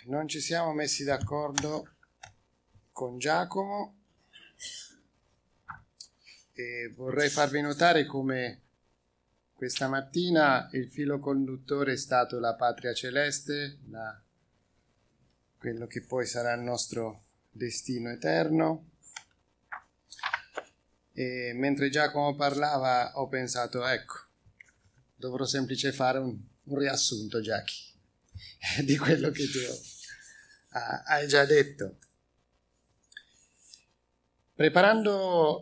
non ci siamo messi d'accordo con Giacomo e vorrei farvi notare come questa mattina il filo conduttore è stato la patria celeste, quello che poi sarà il nostro destino eterno. E mentre Giacomo parlava ho pensato, ecco, dovrò semplice fare un riassunto, Giachi, di quello che tu hai già detto. Preparando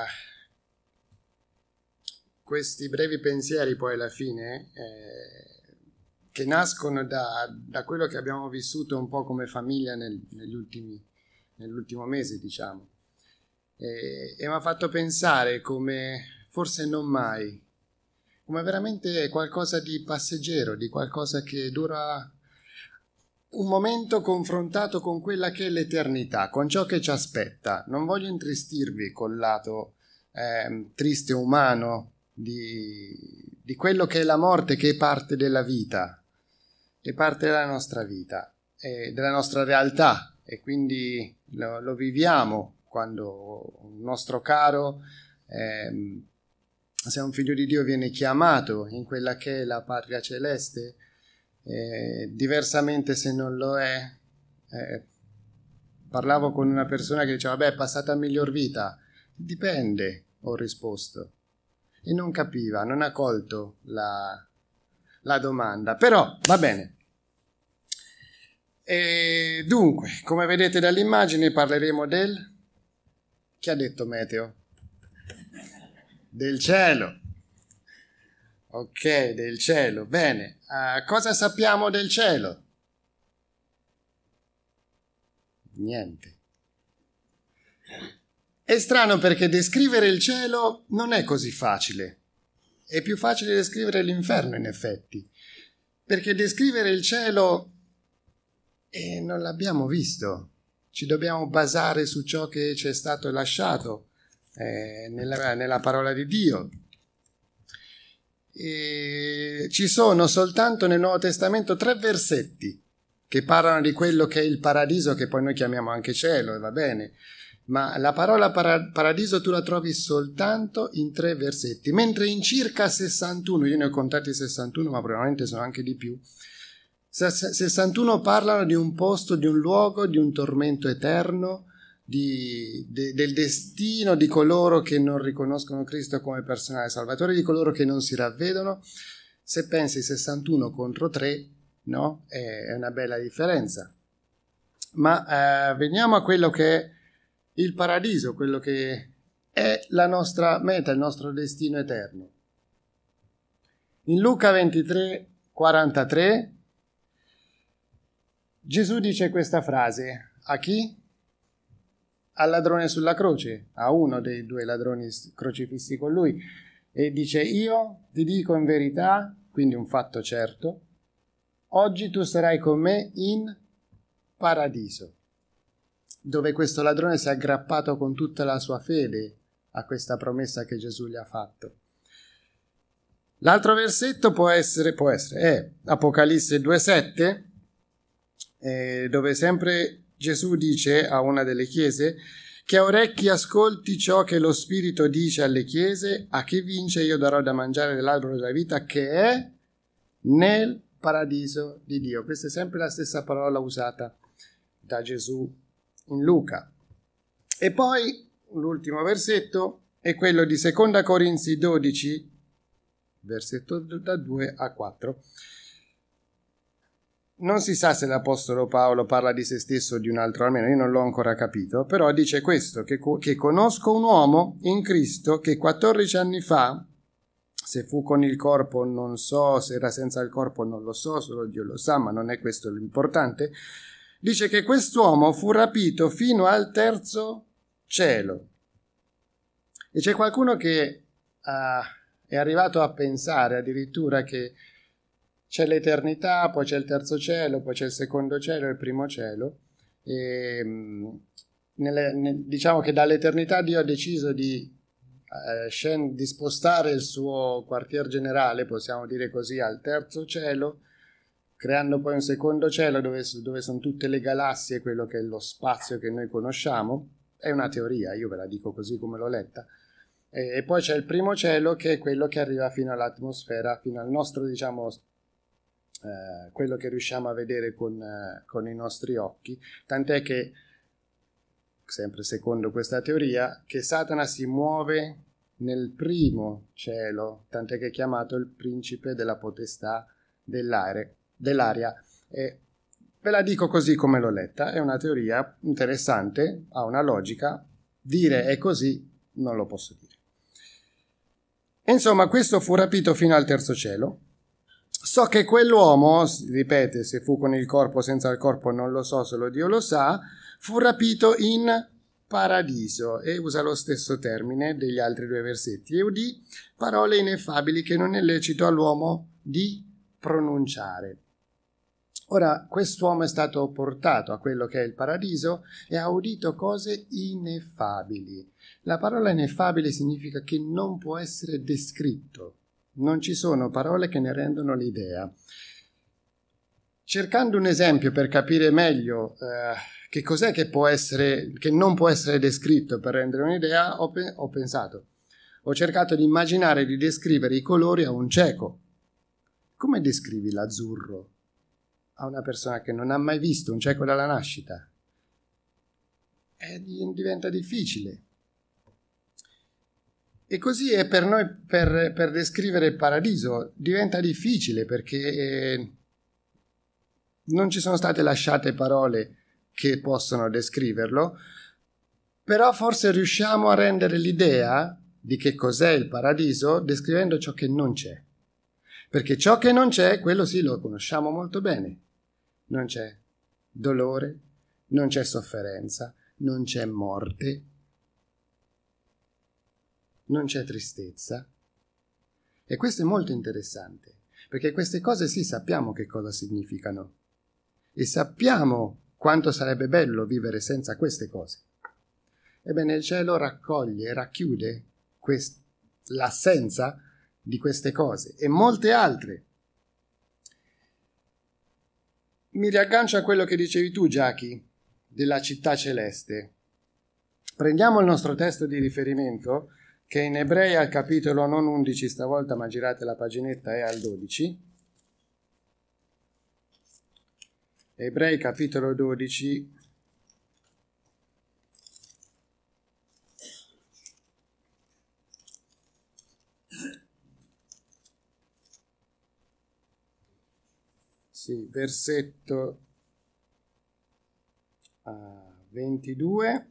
questi brevi pensieri poi alla fine, che nascono da quello che abbiamo vissuto un po' come famiglia nell'ultimo mese, diciamo, e mi ha fatto pensare come forse non mai, come veramente qualcosa di passeggero, di qualcosa che dura un momento confrontato con quella che è l'eternità, con ciò che ci aspetta. Non voglio intristirvi col lato triste umano di quello che è la morte, che è parte della vita, è parte della nostra vita, della nostra realtà, e quindi lo viviamo quando un nostro caro, se un figlio di Dio viene chiamato in quella che è la patria celeste, diversamente se non lo è. Parlavo con una persona che diceva, è passata a miglior vita. Dipende, ho risposto, e non capiva, non ha colto la domanda, però va bene. E dunque, come vedete dall'immagine, parleremo chi ha detto meteo? Del cielo. Ok, del cielo. Bene, cosa sappiamo del cielo? Niente. È strano perché descrivere il cielo non è così facile. È più facile descrivere l'inferno, in effetti. Perché descrivere il cielo non l'abbiamo visto. Ci dobbiamo basare su ciò che ci è stato lasciato nella parola di Dio. E ci sono soltanto nel Nuovo Testamento 3 versetti che parlano di quello che è il paradiso, che poi noi chiamiamo anche cielo, e va bene, ma la parola paradiso tu la trovi soltanto in 3 versetti, mentre in circa 61, io ne ho contati 61, ma probabilmente sono anche di più, 61 parlano di un posto, di un luogo, di un tormento eterno, del destino di coloro che non riconoscono Cristo come personale salvatore, di coloro che non si ravvedono. Se pensi 61 contro 3, no? È una bella differenza. Ma veniamo a quello che è il paradiso, quello che è la nostra meta, il nostro destino eterno. In Luca 23:43 Gesù dice questa frase a chi? Al ladrone sulla croce, a uno dei 2 ladroni crocifissi con lui, e dice: io ti dico in verità, quindi un fatto certo, oggi tu sarai con me in paradiso, dove questo ladrone si è aggrappato con tutta la sua fede a questa promessa che Gesù gli ha fatto. L'altro versetto può essere è Apocalisse 2:7, dove sempre Gesù dice a una delle chiese: chi ha orecchi ascolti ciò che lo Spirito dice alle chiese, a chi vince io darò da mangiare dell'albero della vita che è nel paradiso di Dio. Questa è sempre la stessa parola usata da Gesù in Luca. E poi l'ultimo versetto è quello di 2 Corinzi 12, versetto da 2 a 4. Non si sa se l'Apostolo Paolo parla di se stesso o di un altro, almeno io non l'ho ancora capito, però dice questo, che conosco un uomo in Cristo che 14 anni fa, se fu con il corpo non so, se era senza il corpo non lo so, solo Dio lo sa, ma non è questo l'importante, dice che quest'uomo fu rapito fino al 3° cielo. E c'è qualcuno che è arrivato a pensare addirittura che c'è l'eternità, poi c'è il 3° cielo, poi c'è il 2° cielo e il 1° cielo. E, diciamo che dall'eternità Dio ha deciso di spostare il suo quartier generale, possiamo dire così, al 3° cielo, creando poi un secondo cielo dove sono tutte le galassie, quello che è lo spazio che noi conosciamo. È una teoria, io ve la dico così come l'ho letta. E poi c'è il primo cielo, che è quello che arriva fino all'atmosfera, fino al nostro, diciamo, quello che riusciamo a vedere con i nostri occhi, tant'è che, sempre secondo questa teoria, che Satana si muove nel primo cielo, tant'è che è chiamato il principe della potestà dell'aria. E ve la dico così come l'ho letta, è una teoria interessante, ha una logica, dire è così non lo posso dire. Insomma, questo fu rapito fino al terzo cielo. So che quell'uomo, ripete, se fu con il corpo o senza il corpo non lo so, solo Dio lo sa, fu rapito in paradiso, e usa lo stesso termine degli altri due versetti, e udì parole ineffabili che non è lecito all'uomo di pronunciare. Ora, quest'uomo è stato portato a quello che è il paradiso e ha udito cose ineffabili. La parola ineffabile significa che non può essere descritto. Non ci sono parole che ne rendono l'idea. Cercando un esempio per capire meglio che cos'è che non può essere descritto per rendere un'idea, ho pensato, ho cercato di immaginare di descrivere i colori a un cieco. Come descrivi l'azzurro a una persona che non ha mai visto un cieco dalla nascita? Diventa difficile. E così è per noi, per descrivere il paradiso, diventa difficile, perché non ci sono state lasciate parole che possono descriverlo, però forse riusciamo a rendere l'idea di che cos'è il paradiso descrivendo ciò che non c'è. Perché ciò che non c'è, quello sì lo conosciamo molto bene. Non c'è dolore, non c'è sofferenza, non c'è morte, non c'è tristezza. E questo è molto interessante, perché queste cose sì, sappiamo che cosa significano e sappiamo quanto sarebbe bello vivere senza queste cose. Ebbene, il cielo raccoglie, racchiude l'assenza di queste cose e molte altre. Mi riaggancio a quello che dicevi tu, Giachi, della città celeste. Prendiamo il nostro testo di riferimento, che in Ebrei al capitolo non 11 stavolta, ma girate la paginetta, è al 12. Ebrei capitolo 12. Sì, versetto 22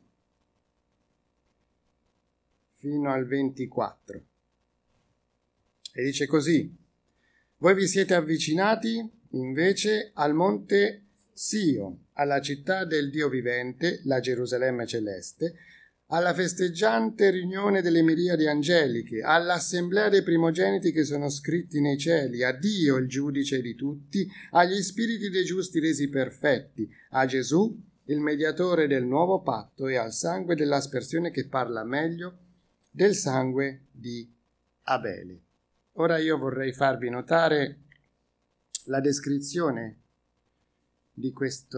fino al 24. E dice così: voi vi siete avvicinati invece al monte Sion, alla città del Dio vivente, la Gerusalemme celeste, alla festeggiante riunione delle miriadi angeliche, all'assemblea dei primogeniti che sono scritti nei cieli, a Dio il giudice di tutti, agli spiriti dei giusti resi perfetti, a Gesù il mediatore del nuovo patto e al sangue dell'aspersione che parla meglio del sangue di Abele. Ora io vorrei farvi notare la descrizione di questi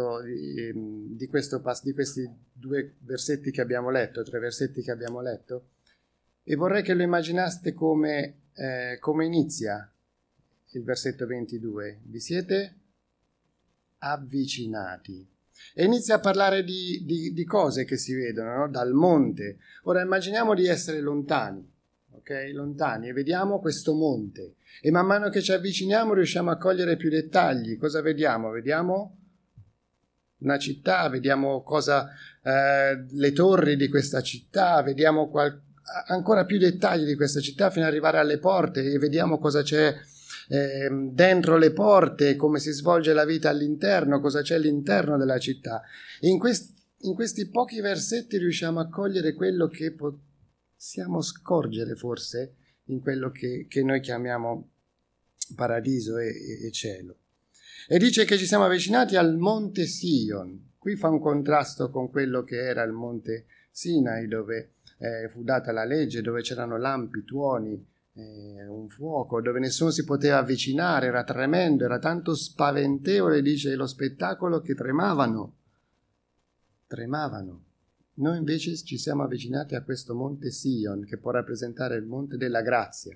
due versetti che abbiamo letto, 3 versetti che abbiamo letto, e vorrei che lo immaginaste come inizia il versetto 22. Vi siete avvicinati. E inizia a parlare di cose che si vedono, no? Dal monte. Ora immaginiamo di essere lontani, ok? Lontani, e vediamo questo monte. E man mano che ci avviciniamo riusciamo a cogliere più dettagli. Cosa vediamo? Vediamo una città, vediamo le torri di questa città, vediamo ancora più dettagli di questa città fino ad arrivare alle porte e vediamo cosa c'è dentro le porte, come si svolge la vita all'interno, cosa c'è all'interno della città. E in questi pochi versetti riusciamo a cogliere quello che possiamo scorgere forse in quello che noi chiamiamo paradiso e cielo. E dice che ci siamo avvicinati al monte Sion. Qui fa un contrasto con quello che era il monte Sinai, dove fu data la legge, dove c'erano lampi, tuoni, un fuoco dove nessuno si poteva avvicinare, era tremendo, era tanto spaventevole, dice lo spettacolo, che tremavano. Noi invece ci siamo avvicinati a questo monte Sion, che può rappresentare il monte della grazia.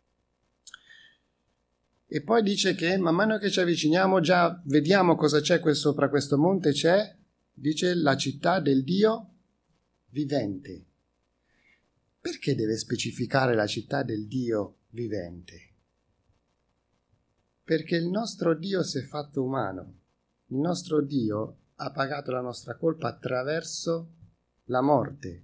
E poi dice che man mano che ci avviciniamo già vediamo cosa c'è sopra questo monte, c'è, dice, la città del Dio vivente. Perché deve specificare la città del Dio vivente? Perché il nostro Dio si è fatto umano. Il nostro Dio ha pagato la nostra colpa attraverso la morte.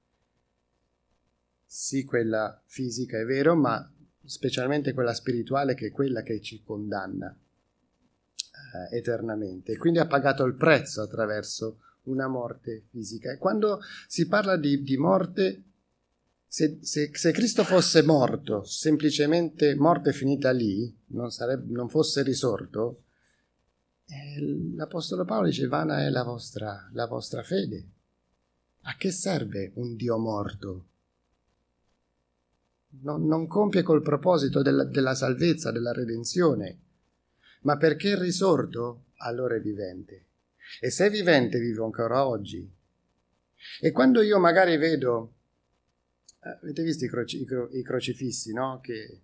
Sì, quella fisica è vero, ma specialmente quella spirituale, che è quella che ci condanna eternamente. E quindi ha pagato il prezzo attraverso una morte fisica. E quando si parla di morte, se Cristo fosse morto, semplicemente morte finita lì, non fosse risorto, l'Apostolo Paolo dice: vana è la vostra fede. A che serve un Dio morto? Non compie col proposito della salvezza, della redenzione, ma perché è risorto, allora è vivente. E se è vivente, vive ancora oggi. E quando io magari vedo, avete visto i crocifissi, no? Che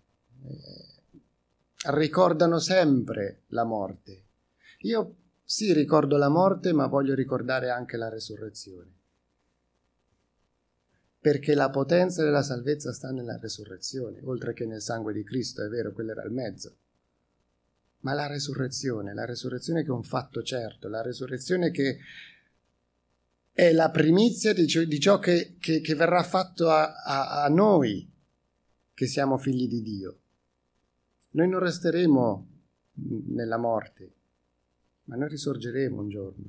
ricordano sempre la morte. Io sì, ricordo la morte, ma voglio ricordare anche la resurrezione. Perché la potenza della salvezza sta nella resurrezione, oltre che nel sangue di Cristo, è vero, quello era il mezzo. Ma la resurrezione che è un fatto certo, la resurrezione che è la primizia di ciò che verrà fatto a noi, che siamo figli di Dio. Noi non resteremo nella morte, ma noi risorgeremo un giorno.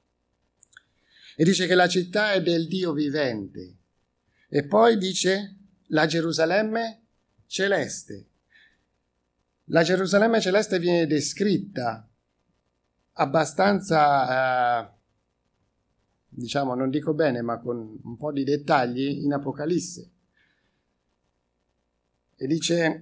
E dice che la città è del Dio vivente. E poi dice la Gerusalemme celeste. La Gerusalemme celeste viene descritta abbastanza, diciamo, non dico bene, ma con un po' di dettagli in Apocalisse. E dice,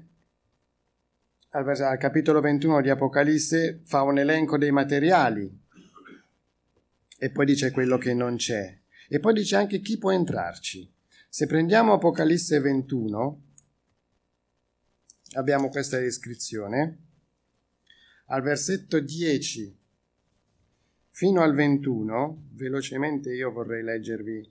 al capitolo 21 di Apocalisse, fa un elenco dei materiali e poi dice quello che non c'è. E poi dice anche chi può entrarci. Se prendiamo Apocalisse 21, abbiamo questa descrizione. Al versetto 10 fino al 21, velocemente io vorrei leggervi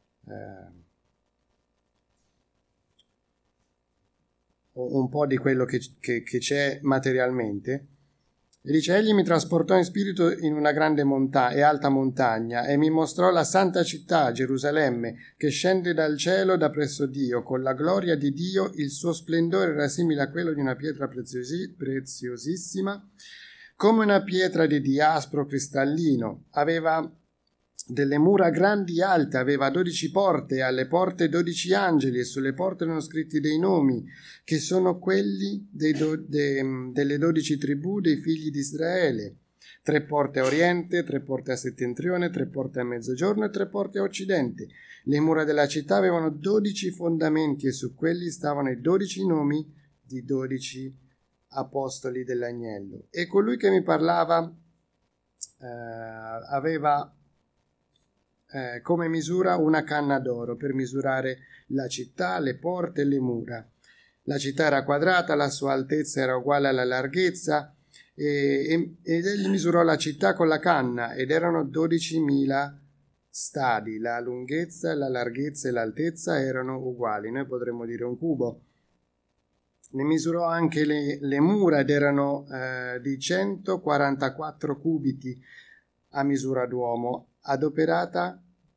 un po' di quello che c'è materialmente. E dice: egli mi trasportò in spirito in una grande e alta montagna e mi mostrò la santa città, Gerusalemme, che scende dal cielo da presso Dio, con la gloria di Dio. Il suo splendore era simile a quello di una pietra preziosissima, come una pietra di diaspro cristallino. Aveva delle mura grandi e alte, aveva 12 porte, e alle porte 12 angeli, e sulle porte erano scritti dei nomi, che sono quelli delle 12 tribù dei figli di Israele. 3 porte a oriente, 3 porte a settentrione, 3 porte a mezzogiorno e 3 porte a occidente. Le mura della città avevano 12 fondamenti, e su quelli stavano i 12 nomi di 12 apostoli dell'agnello. E colui che mi parlava aveva come misura una canna d'oro per misurare la città, le porte e le mura. La città era quadrata, la sua altezza era uguale alla larghezza, ed egli misurò la città con la canna, ed erano 12.000 stadi. La lunghezza, la larghezza e l'altezza erano uguali, noi potremmo dire un cubo. Ne misurò anche le mura, ed erano di 144 cubiti a misura d'uomo, adoperata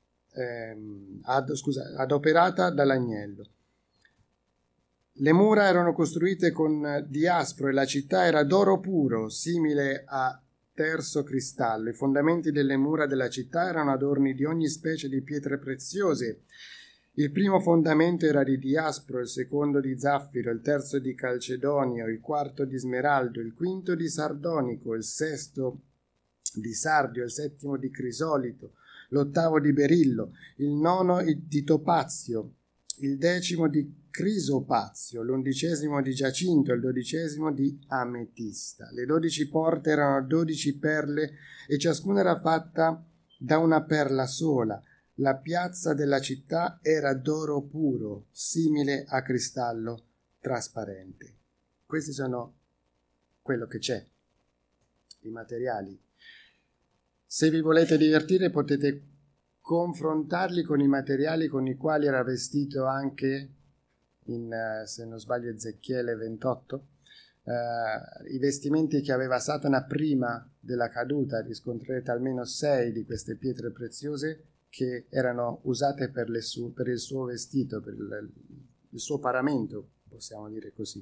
dall'agnello. Le mura erano costruite con diaspro e la città era d'oro puro, simile a terzo cristallo. I fondamenti delle mura della città erano adorni di ogni specie di pietre preziose. Il primo fondamento era di diaspro, il secondo di zaffiro, il terzo di calcedonio, il quarto di smeraldo, il quinto di sardonico, il sesto di sardio, il settimo di crisolito, l'8° di berillo, il 9° di topazio, il 10° di crisopazio, l'11° di giacinto, il 12° di ametista. Le 12 porte erano 12 perle e ciascuna era fatta da una perla sola. La piazza della città era d'oro puro, simile a cristallo trasparente. Questi sono quello che c'è, i materiali. Se vi volete divertire potete confrontarli con i materiali con i quali era vestito anche se non sbaglio Ezechiele 28, i vestimenti che aveva Satana prima della caduta. Riscontrerete almeno 6 di queste pietre preziose che erano usate per il suo vestito, per il suo paramento, possiamo dire così.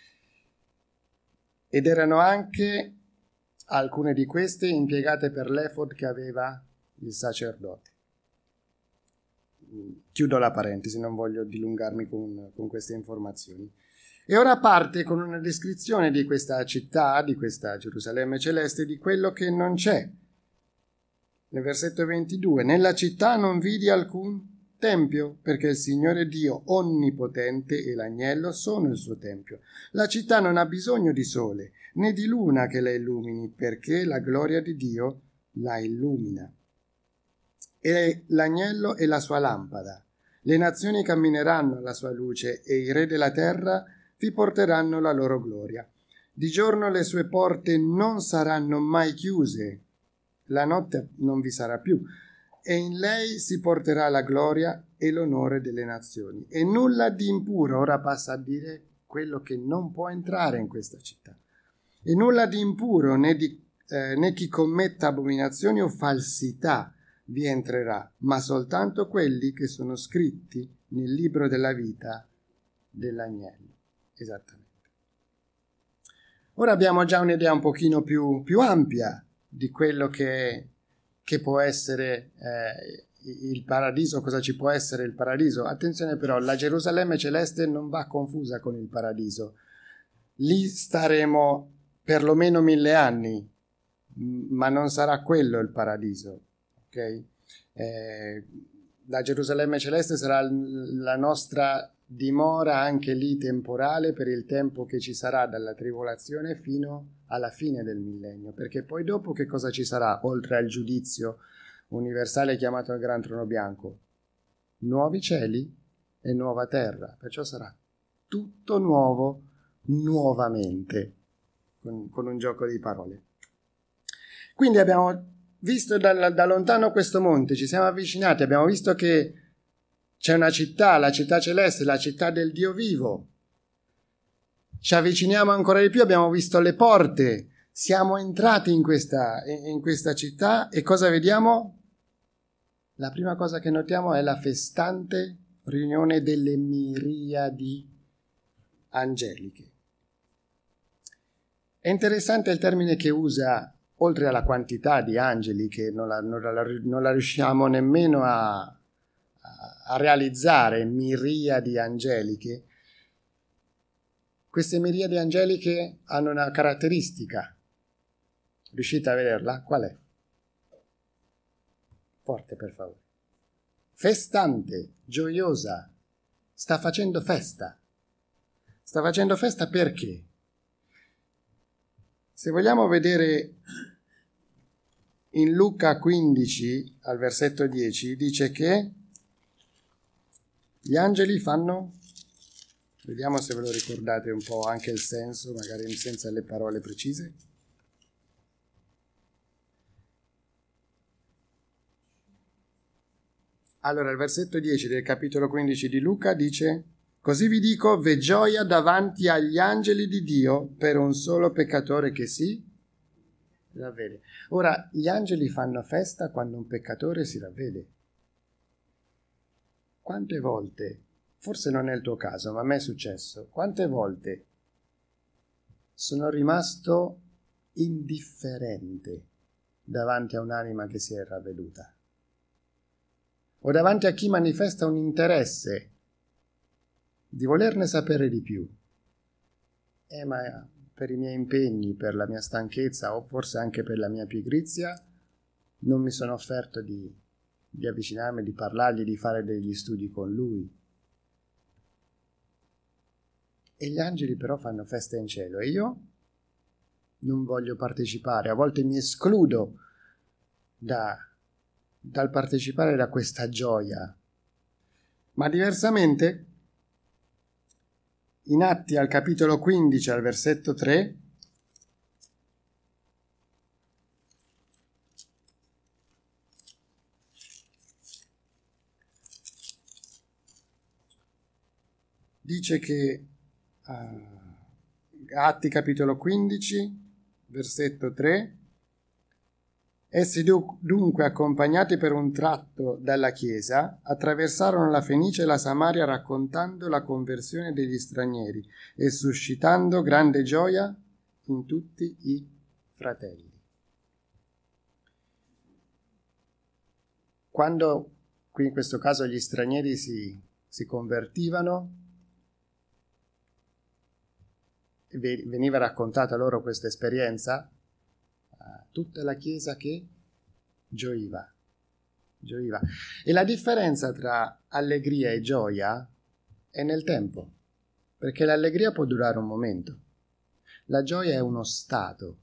Ed erano anche alcune di queste impiegate per l'efod che aveva il sacerdote. Chiudo la parentesi, non voglio dilungarmi con queste informazioni. E ora parte con una descrizione di questa città, di questa Gerusalemme celeste, di quello che non c'è. Nel versetto 22, nella città non vidi alcun tempio, perché il Signore Dio onnipotente e l'agnello sono il suo tempio. La città non ha bisogno di sole, né di luna che la illumini, perché la gloria di Dio la illumina. E l'agnello è la sua lampada. Le nazioni cammineranno alla sua luce e i re della terra vi porteranno la loro gloria. Di giorno le sue porte non saranno mai chiuse, la notte non vi sarà più, e in lei si porterà la gloria e l'onore delle nazioni. E nulla di impuro, ora passa a dire quello che non può entrare in questa città, e nulla di impuro né chi commetta abominazioni o falsità vi entrerà, ma soltanto quelli che sono scritti nel libro della vita dell'agnello. Esattamente. Ora abbiamo già un'idea un pochino più ampia di quello che può essere il paradiso, cosa ci può essere il paradiso. Attenzione però, la Gerusalemme celeste non va confusa con il paradiso. Lì staremo perlomeno 1000 anni, ma non sarà quello il paradiso. Okay? La Gerusalemme celeste sarà la nostra dimora anche lì temporale per il tempo che ci sarà dalla tribolazione fino alla fine del millennio, perché poi dopo che cosa ci sarà oltre al giudizio universale chiamato il Gran Trono Bianco? Nuovi cieli e nuova terra, perciò sarà tutto nuovo nuovamente, con un gioco di parole. Quindi abbiamo visto da lontano questo monte, ci siamo avvicinati, abbiamo visto che c'è una città, la città celeste, la città del Dio vivo. Ci avviciniamo ancora di più, abbiamo visto le porte, siamo entrati in questa città e cosa vediamo? La prima cosa che notiamo è la festante riunione delle miriadi angeliche. È interessante il termine che usa, oltre alla quantità di angeli che non la riusciamo nemmeno a realizzare, miriadi angeliche. Queste miriadi angeliche hanno una caratteristica. Riuscite a vederla? Qual è? Forte, per favore. Festante, gioiosa, sta facendo festa. Sta facendo festa perché? Se vogliamo vedere in Luca 15 al versetto 10 dice che gli angeli fanno, vediamo se ve lo ricordate un po' anche il senso, magari senza le parole precise. Allora, il versetto 10 del capitolo 15 di Luca dice: così vi dico, v'è gioia davanti agli angeli di Dio per un solo peccatore che si ravvede. Ora, gli angeli fanno festa quando un peccatore si ravvede. Quante volte, forse non è il tuo caso, ma a me è successo, quante volte sono rimasto indifferente davanti a un'anima che si è ravveduta, o davanti a chi manifesta un interesse di volerne sapere di più. Ma per i miei impegni, per la mia stanchezza o forse anche per la mia pigrizia, non mi sono offerto di avvicinarmi, di parlargli, di fare degli studi con lui. E gli angeli però fanno festa in cielo e io non voglio partecipare, a volte mi escludo dal partecipare da questa gioia. Ma diversamente, in Atti al capitolo 15 al versetto 3, dice che Atti capitolo 15 versetto 3: essi dunque, accompagnati per un tratto dalla chiesa, attraversarono la Fenicia e la Samaria raccontando la conversione degli stranieri e suscitando grande gioia in tutti i fratelli. Quando qui in questo caso gli stranieri si convertivano, veniva raccontata loro questa esperienza, tutta la chiesa che gioiva. E la differenza tra allegria e gioia è nel tempo, perché l'allegria può durare un momento, la gioia è uno stato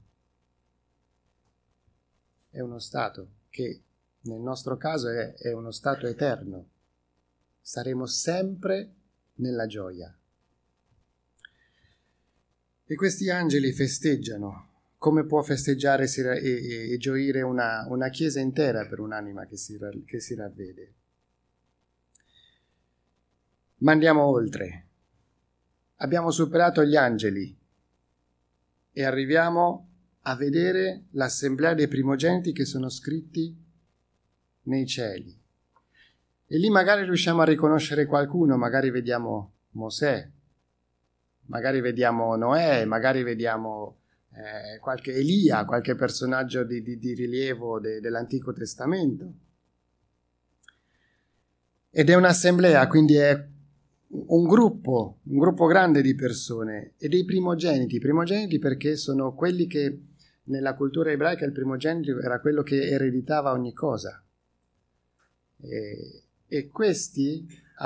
che nel nostro caso è uno stato eterno, saremo sempre nella gioia. E questi angeli festeggiano. Come può festeggiare e gioire una chiesa intera per un'anima che si ravvede? Ma andiamo oltre. Abbiamo superato gli angeli e arriviamo a vedere l'assemblea dei primogeniti che sono scritti nei cieli. E lì magari riusciamo a riconoscere qualcuno, magari vediamo Mosè, magari vediamo Noè, magari vediamo qualche Elia, qualche personaggio di rilievo dell'Antico Testamento. Ed è un'assemblea, quindi è un gruppo grande di persone e dei primogeniti perché sono quelli che nella cultura ebraica il primogenito era quello che ereditava ogni cosa. E questi,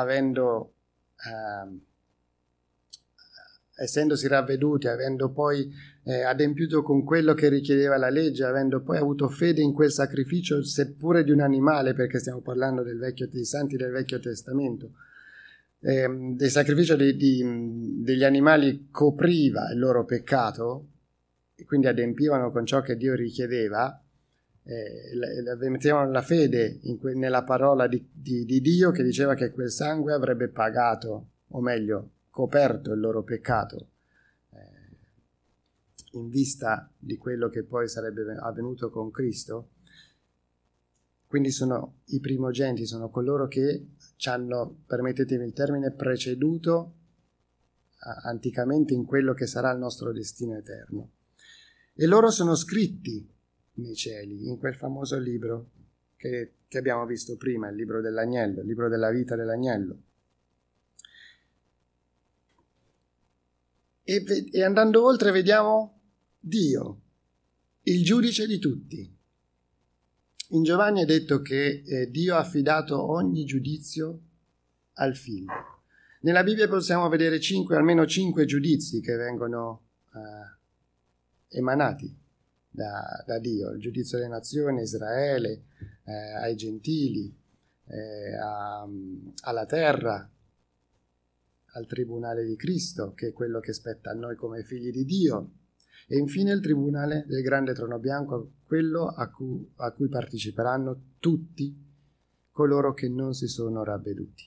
essendosi ravveduti, avendo poi adempiuto con quello che richiedeva la legge, avendo poi avuto fede in quel sacrificio, seppure di un animale, perché stiamo parlando dei santi del Vecchio Testamento, del sacrificio degli animali copriva il loro peccato, e quindi adempivano con ciò che Dio richiedeva, mettevano la fede nella parola di Dio che diceva che quel sangue avrebbe pagato, o meglio, coperto il loro peccato, in vista di quello che poi sarebbe avvenuto con Cristo. Quindi sono i primogeniti, sono coloro che ci hanno, permettetemi il termine, preceduto anticamente in quello che sarà il nostro destino eterno. E loro sono scritti nei cieli, in quel famoso libro che abbiamo visto prima, il libro dell'agnello, il libro della vita dell'agnello. E andando oltre vediamo Dio, il giudice di tutti. In Giovanni è detto che Dio ha affidato ogni giudizio al Figlio. Nella Bibbia possiamo vedere almeno 5 giudizi che vengono emanati da Dio. Il giudizio delle nazioni, Israele, ai gentili, alla terra, al tribunale di Cristo, che è quello che spetta a noi come figli di Dio, e infine il tribunale del grande trono bianco, quello a cui parteciperanno tutti coloro che non si sono ravveduti.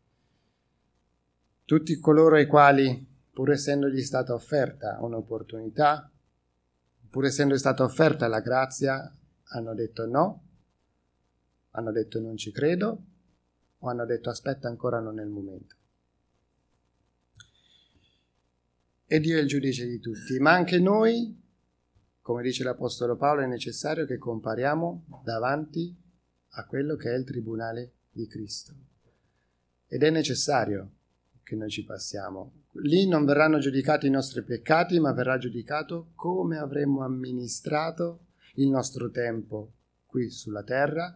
Tutti coloro ai quali, pur essendogli stata offerta un'opportunità, pur essendo stata offerta la grazia, hanno detto no, hanno detto non ci credo, o hanno detto aspetta, ancora non è il momento. E Dio è il giudice di tutti, ma anche noi, come dice l'Apostolo Paolo, è necessario che compariamo davanti a quello che è il tribunale di Cristo. Ed è necessario che noi ci passiamo. Lì non verranno giudicati i nostri peccati, ma verrà giudicato come avremmo amministrato il nostro tempo qui sulla terra,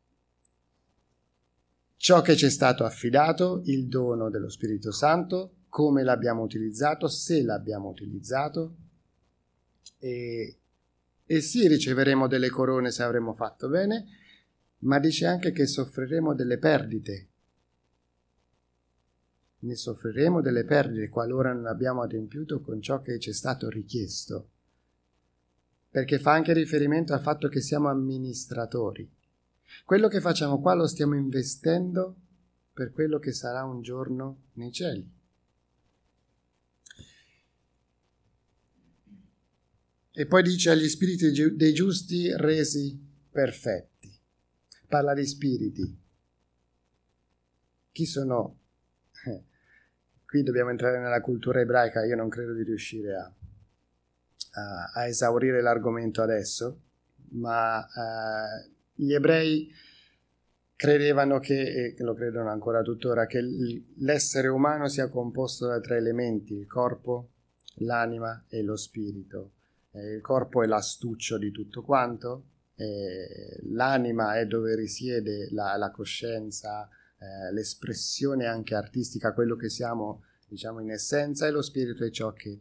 ciò che ci è stato affidato, il dono dello Spirito Santo, come l'abbiamo utilizzato, se l'abbiamo utilizzato, e sì, riceveremo delle corone se avremo fatto bene, ma dice anche che soffriremo delle perdite. Ne soffriremo delle perdite qualora non abbiamo adempiuto con ciò che ci è stato richiesto, perché fa anche riferimento al fatto che siamo amministratori. Quello che facciamo qua lo stiamo investendo per quello che sarà un giorno nei cieli. E poi dice agli spiriti dei giusti resi perfetti. Parla di spiriti. Chi sono? Qui dobbiamo entrare nella cultura ebraica, io non credo di riuscire a esaurire l'argomento adesso, ma gli ebrei credevano che, e lo credono ancora tuttora, che l'essere umano sia composto da 3 elementi: il corpo, l'anima e lo spirito. Il corpo è l'astuccio di tutto quanto, l'anima è dove risiede la coscienza, l'espressione anche artistica, quello che siamo, diciamo, in essenza, e lo spirito è ciò che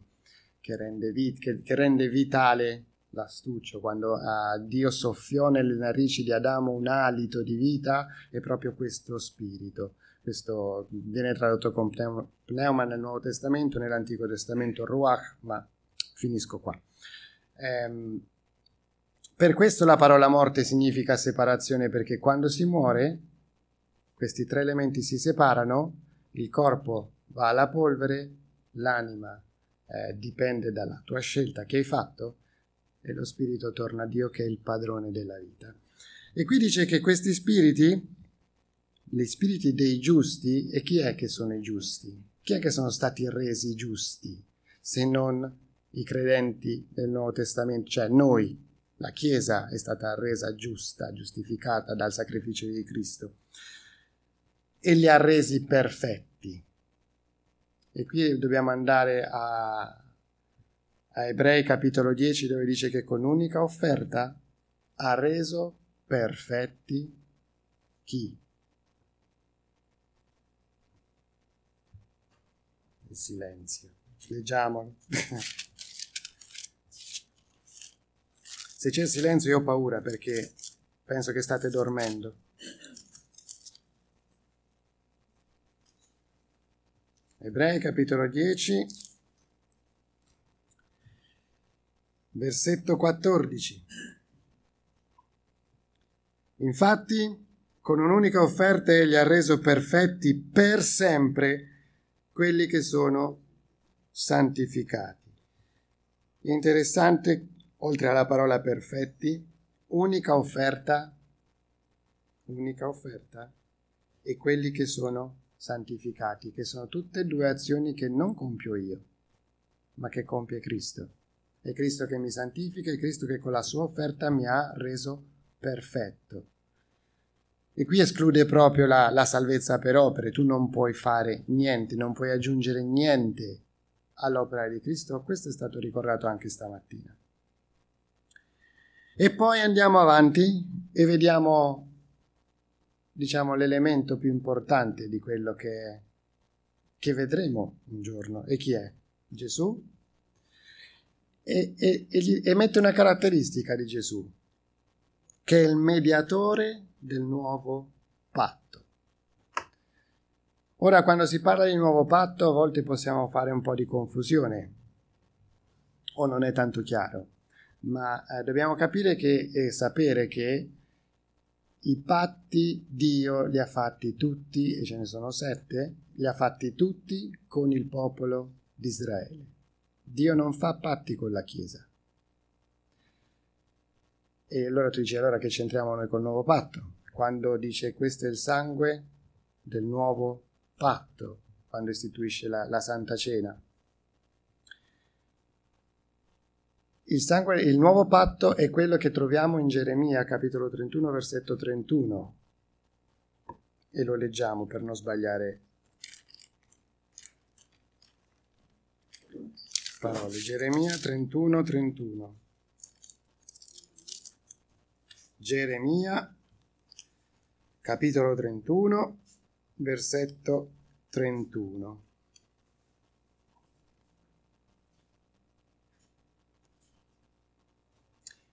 rende vitale l'astuccio. Quando Dio soffiò nelle narici di Adamo un alito di vita, è proprio questo spirito. Questo viene tradotto con pneuma nel Nuovo Testamento, nell'Antico Testamento ruach, ma finisco qua. Per questo la parola morte significa separazione, perché quando si muore questi 3 elementi si separano, il corpo va alla polvere, l'anima dipende dalla tua scelta che hai fatto, e lo spirito torna a Dio che è il padrone della vita. E qui dice che questi spiriti, gli spiriti dei giusti, e chi è che sono i giusti? Chi è che sono stati resi giusti? Se non i credenti del Nuovo Testamento, cioè noi. La Chiesa è stata resa giusta, giustificata dal sacrificio di Cristo, e li ha resi perfetti. E qui dobbiamo andare a Ebrei capitolo 10, dove dice che con unica offerta ha reso perfetti chi? Il silenzio. Leggiamolo. Se c'è silenzio io ho paura, perché penso che state dormendo. Ebrei capitolo 10, versetto 14. Infatti, con un'unica offerta egli ha reso perfetti per sempre quelli che sono santificati. Interessante, oltre alla parola perfetti, unica offerta e quelli che sono santificati, che sono tutte e 2 azioni che non compio io, ma che compie Cristo. È Cristo che mi santifica, è Cristo che con la sua offerta mi ha reso perfetto. E qui esclude proprio la salvezza per opere. Tu non puoi fare niente, non puoi aggiungere niente all'opera di Cristo. Questo è stato ricordato anche stamattina. E poi andiamo avanti e vediamo, diciamo, l'elemento più importante di quello che vedremo un giorno. E chi è? Gesù. E mette una caratteristica di Gesù, che è il mediatore del nuovo patto. Ora, quando si parla di nuovo patto, a volte possiamo fare un po' di confusione, o non è tanto chiaro, ma dobbiamo capire e sapere che i patti Dio li ha fatti tutti, e ce ne sono 7, li ha fatti tutti con il popolo di Israele. Dio non fa patti con la Chiesa. E allora tu dici, allora che c'entriamo noi col nuovo patto? Quando dice questo è il sangue del nuovo patto, quando istituisce la Santa Cena. Il nuovo patto è quello che troviamo in Geremia, capitolo 31, versetto 31. E lo leggiamo per non sbagliare parole. Geremia 31, 31. Geremia, capitolo 31, versetto 31.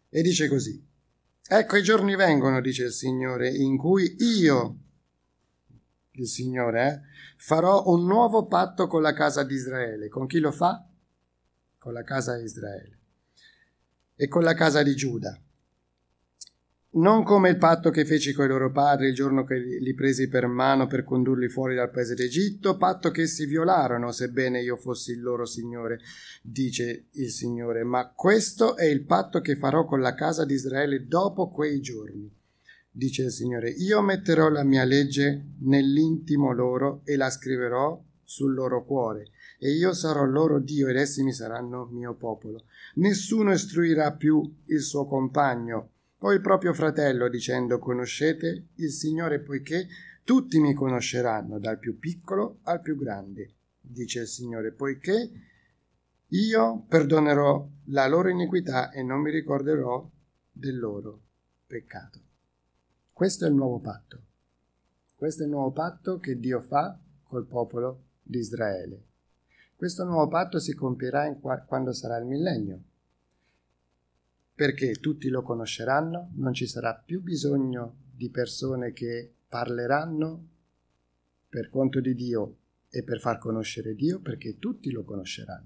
E dice così: ecco i giorni vengono, dice il Signore, in cui io, il Signore, farò un nuovo patto con la casa di Israele. Con chi lo fa? Con la casa di Israele e con la casa di Giuda. Non come il patto che feci con i loro padri il giorno che li presi per mano per condurli fuori dal paese d'Egitto, patto che essi violarono, sebbene io fossi il loro Signore, dice il Signore. Ma questo è il patto che farò con la casa di Israele dopo quei giorni, dice il Signore. Io metterò la mia legge nell'intimo loro e la scriverò sul loro cuore, e io sarò loro Dio ed essi mi saranno mio popolo. Nessuno istruirà più il suo compagno o il proprio fratello dicendo: conoscete il Signore, poiché tutti mi conosceranno, dal più piccolo al più grande, dice il Signore, poiché io perdonerò la loro iniquità e non mi ricorderò del loro peccato. Questo è il nuovo patto. Questo è il nuovo patto che Dio fa col popolo di Israele. Questo nuovo patto si compierà quando sarà il millennio, perché tutti lo conosceranno, non ci sarà più bisogno di persone che parleranno per conto di Dio e per far conoscere Dio, perché tutti lo conosceranno.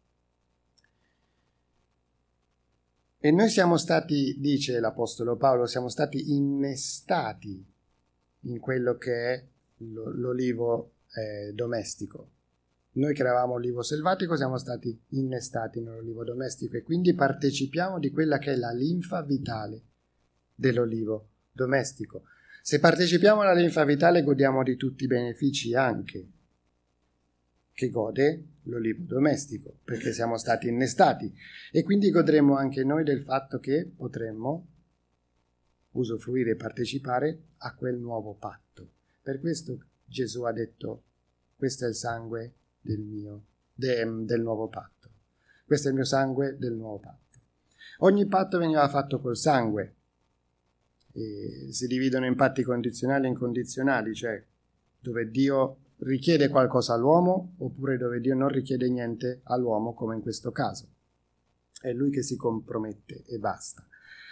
E noi siamo stati, dice l'Apostolo Paolo, siamo stati innestati in quello che è l'olivo domestico. Noi che eravamo olivo selvatico siamo stati innestati nell'olivo domestico e quindi partecipiamo di quella che è la linfa vitale dell'olivo domestico. Se partecipiamo alla linfa vitale godiamo di tutti i benefici anche che gode l'olivo domestico, perché siamo stati innestati, e quindi godremo anche noi del fatto che potremmo usufruire e partecipare a quel nuovo patto. Per questo Gesù ha detto: questo è il sangue del nuovo patto. Questo è il mio sangue del nuovo patto. Ogni patto veniva fatto col sangue. E si dividono in patti condizionali e incondizionali, cioè dove Dio richiede qualcosa all'uomo oppure dove Dio non richiede niente all'uomo, come in questo caso. È lui che si compromette e basta.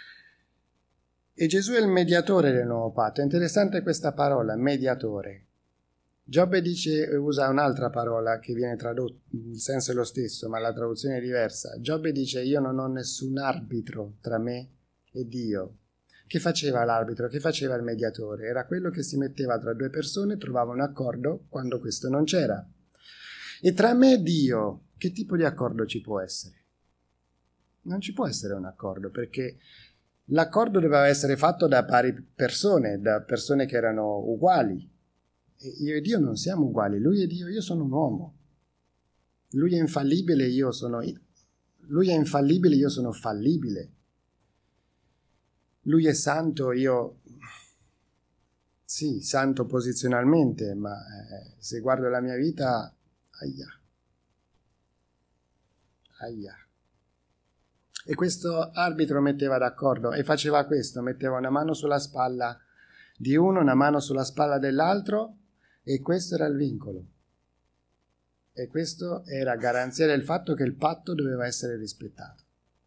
E Gesù è il mediatore del nuovo patto. È interessante questa parola, mediatore. Giobbe usa un'altra parola che viene tradotta, il senso è lo stesso, ma la traduzione è diversa. Giobbe dice: io non ho nessun arbitro tra me e Dio. Che faceva l'arbitro? Che faceva il mediatore? Era quello che si metteva tra due persone e trovava un accordo quando questo non c'era. E tra me e Dio, che tipo di accordo ci può essere? Non ci può essere un accordo, perché l'accordo doveva essere fatto da pari persone, da persone che erano uguali. E io e Dio non siamo uguali. Lui è Dio, io sono un uomo. Lui è infallibile, io sono fallibile. Lui è santo, io sì, santo posizionalmente, ma se guardo la mia vita, aia. E questo arbitro metteva d'accordo e faceva questo, metteva una mano sulla spalla di uno, una mano sulla spalla dell'altro, e questo era il vincolo. E questo era garanzia del fatto che il patto doveva essere rispettato.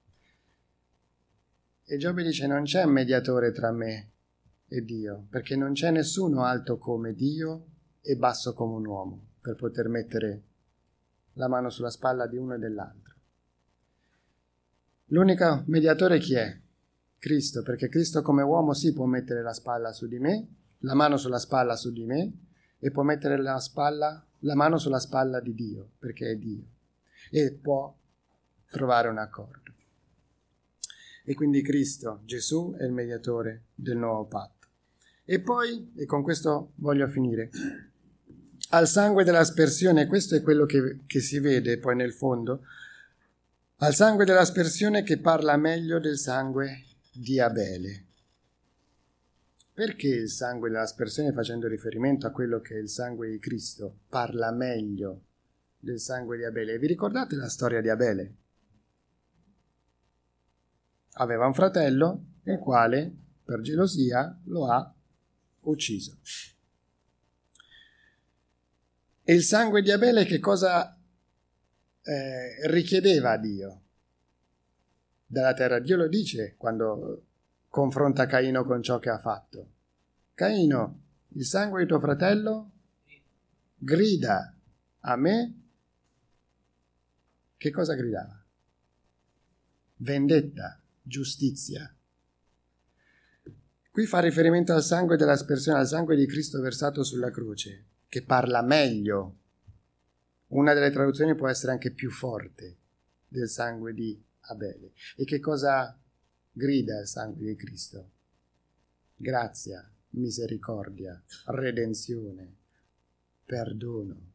E Giobbe dice: non c'è mediatore tra me e Dio, perché non c'è nessuno alto come Dio e basso come un uomo per poter mettere la mano sulla spalla di uno e dell'altro. L'unico mediatore chi è? Cristo, perché Cristo come uomo sì può mettere la spalla su di me, la mano sulla spalla su di me, e può mettere la mano sulla spalla di Dio, perché è Dio, e può trovare un accordo. E quindi Cristo, Gesù, è il mediatore del nuovo patto. E poi, e con questo voglio finire, al sangue dell'aspersione, questo è quello che si vede poi nel fondo, al sangue dell'aspersione che parla meglio del sangue di Abele. Perché il sangue dell'aspersione, facendo riferimento a quello che è il sangue di Cristo, parla meglio del sangue di Abele? Vi ricordate la storia di Abele? Aveva un fratello, il quale, per gelosia, lo ha ucciso. E il sangue di Abele che cosa richiedeva a Dio? dalla terra. Dio lo dice quando confronta Caino con ciò che ha fatto. Caino, il sangue di tuo fratello grida a me. Che cosa gridava? Vendetta, giustizia. Qui fa riferimento al sangue dell'aspersione, al sangue di Cristo versato sulla croce, che parla meglio. Una delle traduzioni può essere anche più forte del sangue di Abele. E che cosa grida il sangue di Cristo? Grazia, misericordia, redenzione, perdono.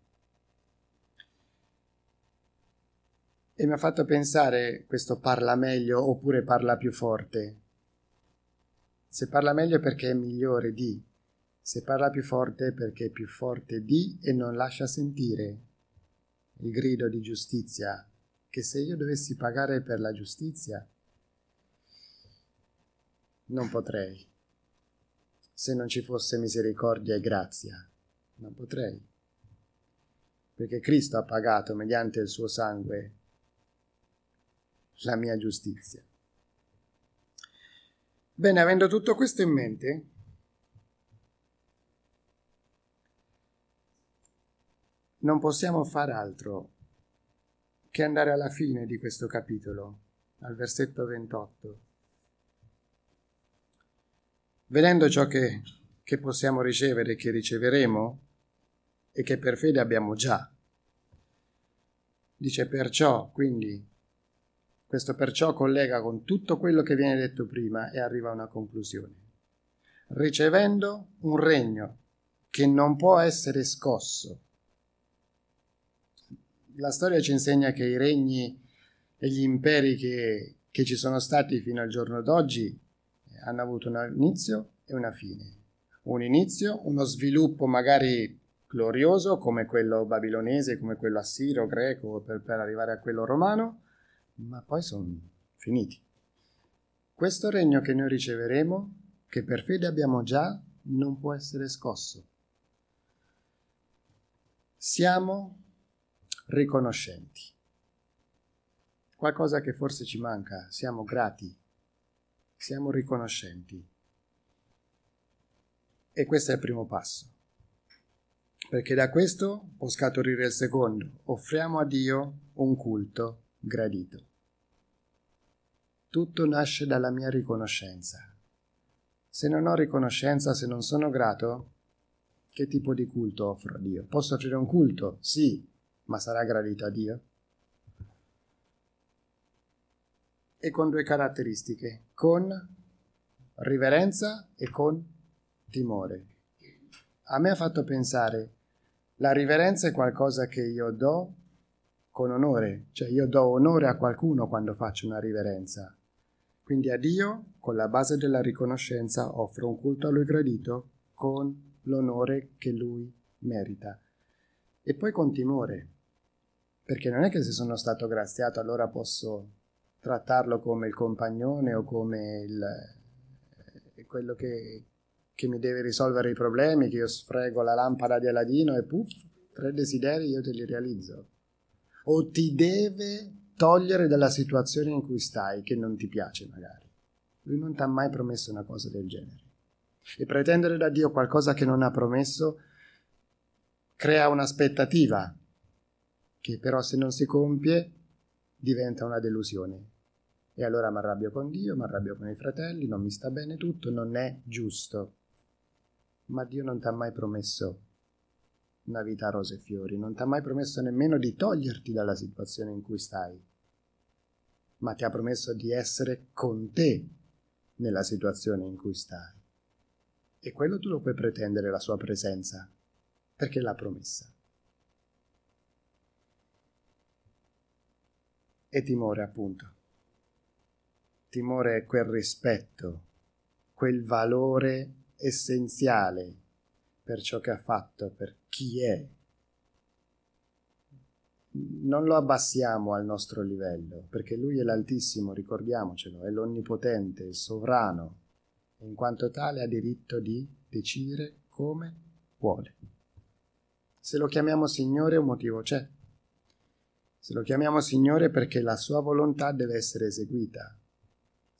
E mi ha fatto pensare, questo parla meglio oppure parla più forte? Se parla meglio è perché è migliore di, se parla più forte è perché è più forte di e non lascia sentire il grido di giustizia, che se io dovessi pagare per la giustizia non potrei. Se non ci fosse misericordia e grazia, non potrei. Perché Cristo ha pagato mediante il suo sangue la mia giustizia. Bene, avendo tutto questo in mente, non possiamo far altro che andare alla fine di questo capitolo, al versetto 28. Vedendo ciò che possiamo ricevere, che riceveremo e che per fede abbiamo già. Dice perciò, quindi, questo perciò collega con tutto quello che viene detto prima e arriva a una conclusione. Ricevendo un regno che non può essere scosso. La storia ci insegna che i regni e gli imperi che ci sono stati fino al giorno d'oggi hanno avuto un inizio e una fine. Un inizio, uno sviluppo magari glorioso come quello babilonese, come quello assiro, greco, per arrivare a quello romano, ma poi sono finiti. Questo regno che noi riceveremo, che per fede abbiamo già, non può essere scosso. Siamo riconoscenti. Qualcosa che forse ci manca, siamo grati, siamo riconoscenti. E questo è il primo passo. Perché da questo può scaturire il secondo. Offriamo a Dio un culto gradito. Tutto nasce dalla mia riconoscenza. Se non ho riconoscenza, se non sono grato, che tipo di culto offro a Dio? Posso offrire un culto? Sì, ma sarà gradito a Dio? E con due caratteristiche, con riverenza e con timore. A me ha fatto pensare, la riverenza è qualcosa che io do con onore, cioè io do onore a qualcuno quando faccio una riverenza. Quindi a Dio, con la base della riconoscenza, offro un culto a Lui gradito con l'onore che Lui merita. E poi con timore, perché non è che se sono stato graziato allora posso trattarlo come il compagnone o come quello che mi deve risolvere i problemi, che io sfrego la lampada di Aladino e puff, 3 desideri io te li realizzo. O ti deve togliere dalla situazione in cui stai, che non ti piace magari. Lui non ti ha mai promesso una cosa del genere. E pretendere da Dio qualcosa che non ha promesso crea un'aspettativa, che però se non si compie diventa una delusione. E allora mi arrabbio con Dio, mi arrabbio con i fratelli, non mi sta bene tutto, non è giusto. Ma Dio non ti ha mai promesso una vita a rose e fiori, non ti ha mai promesso nemmeno di toglierti dalla situazione in cui stai, ma ti ha promesso di essere con te nella situazione in cui stai. E quello tu lo puoi pretendere, la sua presenza, perché l'ha promessa. E timore, appunto. Timore è quel rispetto, quel valore essenziale per ciò che ha fatto, per chi è. Non lo abbassiamo al nostro livello, perché Lui è l'Altissimo, ricordiamocelo, è l'Onnipotente, il Sovrano, e in quanto tale ha diritto di decidere come vuole. Se lo chiamiamo Signore un motivo c'è. Se lo chiamiamo Signore perché la sua volontà deve essere eseguita.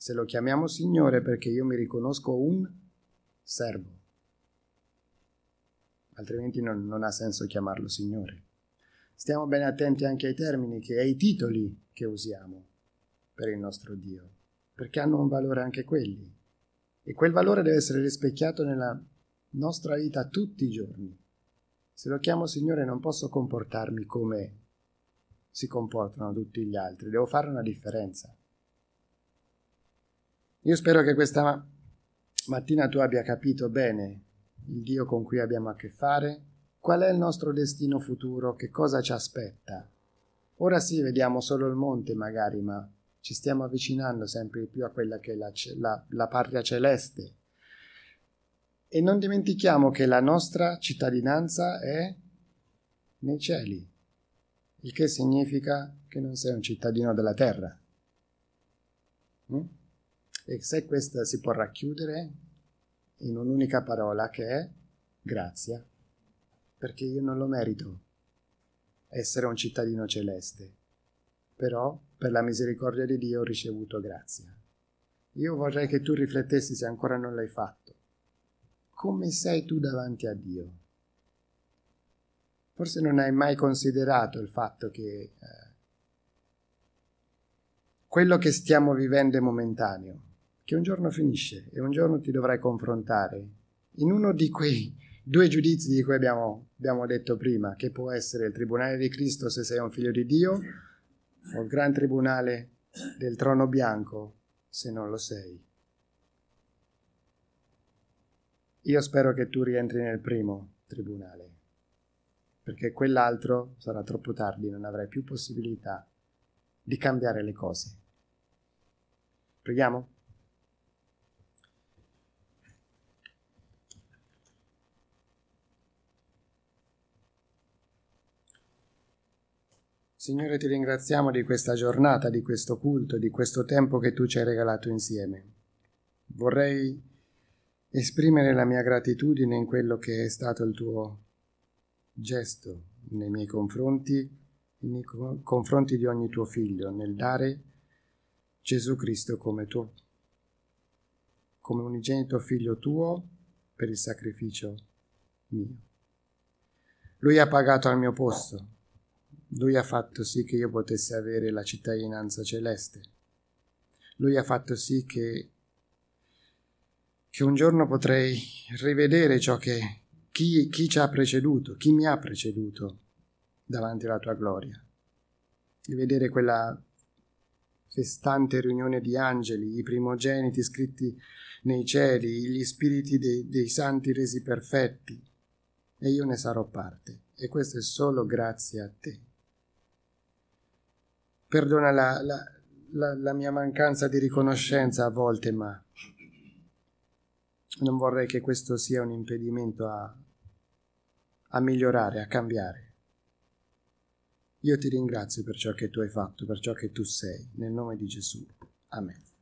Se lo chiamiamo Signore perché io mi riconosco un servo, altrimenti non ha senso chiamarlo Signore. Stiamo bene attenti anche ai termini, ai titoli che usiamo per il nostro Dio, perché hanno un valore anche quelli. E quel valore deve essere rispecchiato nella nostra vita tutti i giorni. Se lo chiamo Signore non posso comportarmi come si comportano tutti gli altri, devo fare una differenza. Io spero che questa mattina tu abbia capito bene il Dio con cui abbiamo a che fare, qual è il nostro destino futuro, che cosa ci aspetta. Ora sì, vediamo solo il monte magari, ma ci stiamo avvicinando sempre di più a quella che è la patria celeste. E non dimentichiamo che la nostra cittadinanza è nei cieli, il che significa che non sei un cittadino della terra. E se questa si può racchiudere in un'unica parola che è grazia, perché io non lo merito essere un cittadino celeste, però per la misericordia di Dio ho ricevuto grazia. Io vorrei che tu riflettessi, se ancora non l'hai fatto, come sei tu davanti a Dio. Forse non hai mai considerato il fatto che quello che stiamo vivendo è momentaneo, che un giorno finisce e un giorno ti dovrai confrontare in uno di quei 2 giudizi di cui abbiamo detto prima, che può essere il tribunale di Cristo se sei un figlio di Dio, o il gran tribunale del trono bianco se non lo sei. Io spero che tu rientri nel primo tribunale, perché quell'altro sarà troppo tardi, non avrai più possibilità di cambiare le cose. Preghiamo? Signore, ti ringraziamo di questa giornata, di questo culto, di questo tempo che tu ci hai regalato insieme. Vorrei esprimere la mia gratitudine in quello che è stato il tuo gesto nei miei confronti di ogni tuo figlio, nel dare Gesù Cristo come unigenito figlio tuo per il sacrificio mio. Lui ha pagato al mio posto. Lui ha fatto sì che io potessi avere la cittadinanza celeste. Lui ha fatto sì che un giorno potrei rivedere ciò che chi ci ha preceduto, chi mi ha preceduto davanti alla tua gloria. E vedere quella festante riunione di angeli, i primogeniti scritti nei cieli, gli spiriti dei santi resi perfetti. E io ne sarò parte. E questo è solo grazie a te. Perdona la mia mancanza di riconoscenza a volte, ma non vorrei che questo sia un impedimento a migliorare, a cambiare. Io ti ringrazio per ciò che tu hai fatto, per ciò che tu sei, nel nome di Gesù. Amen.